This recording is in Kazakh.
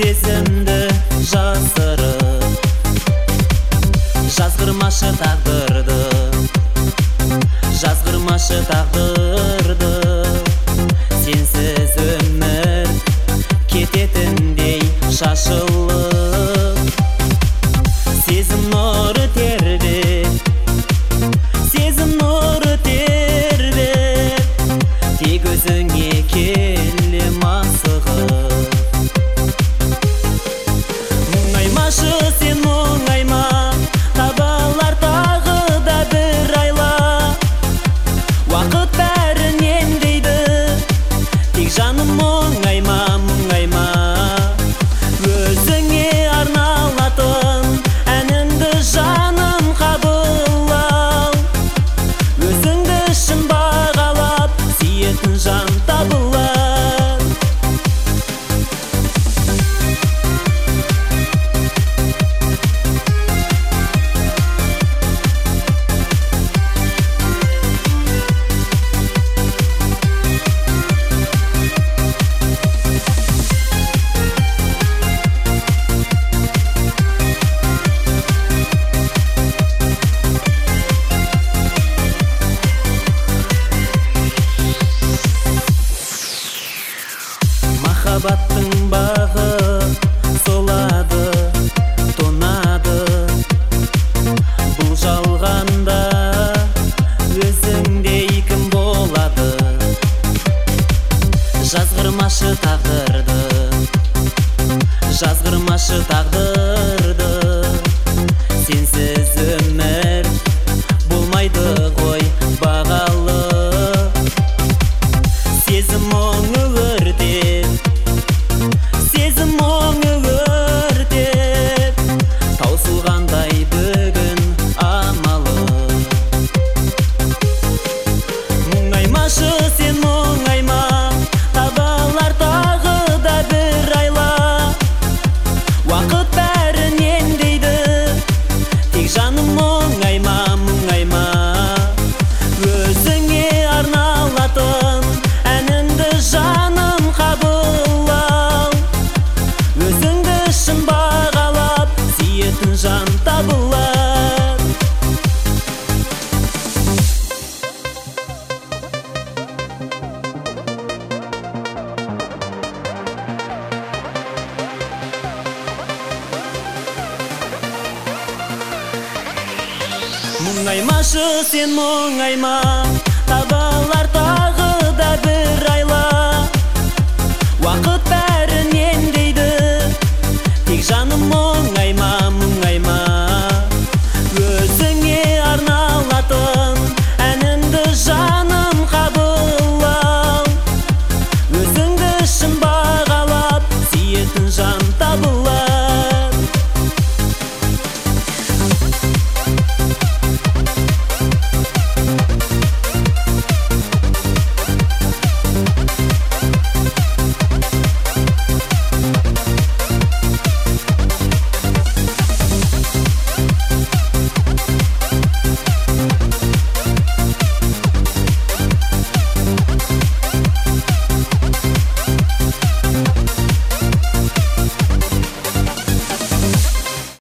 сезімді жасырып, жазғырмашы тағдырды, жазғырмашы тағдырды. Сенсіз өмір кететіндей шашылып, сезім нұры тербеп, сезім нұры тербеп, тек өзіңе келем асығып. Мұңаймашы сен мұңайма, табалар тағы да бір айла. Уақыт бәрінен дейді, тек жаным мұңайма, мұңайма. Өзіңе арналатын әнімді жаным қабылау, өзіңді шын бағалап сүйетін жан табылар. Махаббаттың бағы солады, тонады. Бұл жалғанда өзіңдей кім болады? Жазғырмашы тағдырды, жазғырмашы тағдырды. Сенсіз өмір болмайды ғой бағалы. Сезім мұңы өртеп, сезім мұңы өртеп, таусылғандай бүгін амалы. Мұңаймашы сен мұңайма, табалар тағы да бір айла. Уақыт бәрінен дейді, тек жаным мұңайма, мұңайма. Өзіңе арналатын әнімді жаным қабылау, өзіңді шын бағалап сүйетін жан табылар. Мұңаймашы сен мұңайма,